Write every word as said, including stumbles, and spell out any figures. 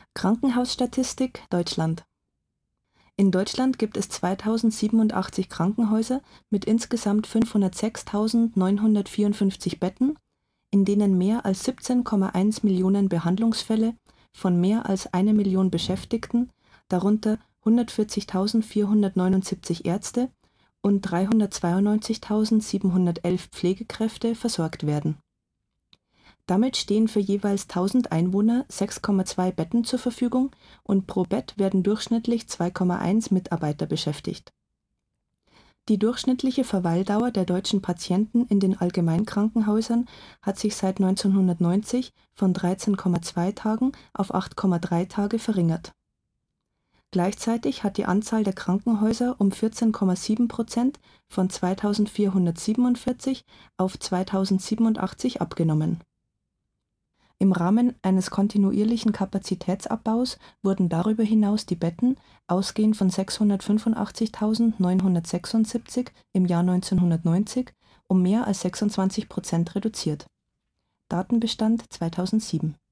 Krankenhausstatistik Deutschland. In Deutschland gibt es zweitausendsiebenundachtzig Krankenhäuser mit insgesamt fünfhundertsechstausendneunhundertvierundfünfzig Betten, in denen mehr als siebzehn Komma eins Millionen Behandlungsfälle von mehr als eine Million Beschäftigten, darunter hundertvierzigtausendvierhundertneunundsiebzig Ärzte und dreihundertzweiundneunzigtausendsiebenhundertelf Pflegekräfte versorgt werden. Damit stehen für jeweils tausend Einwohner sechs Komma zwei Betten zur Verfügung und pro Bett werden durchschnittlich zwei Komma eins Mitarbeiter beschäftigt. Die durchschnittliche Verweildauer der deutschen Patienten in den Allgemeinkrankenhäusern hat sich seit neunzehnhundertneunzig von dreizehn Komma zwei Tagen auf acht Komma drei Tage verringert. Gleichzeitig hat die Anzahl der Krankenhäuser um vierzehn Komma sieben Prozent von zweitausendvierhundertsiebenundvierzig auf zweitausendsiebenundachtzig abgenommen. Im Rahmen eines kontinuierlichen Kapazitätsabbaus wurden darüber hinaus die Betten, ausgehend von sechshundertfünfundachtzigtausendneunhundertsechsundsiebzig im Jahr neunzehnhundertneunzig, um mehr als sechsundzwanzig Prozent reduziert. Datenbestand zweitausendsieben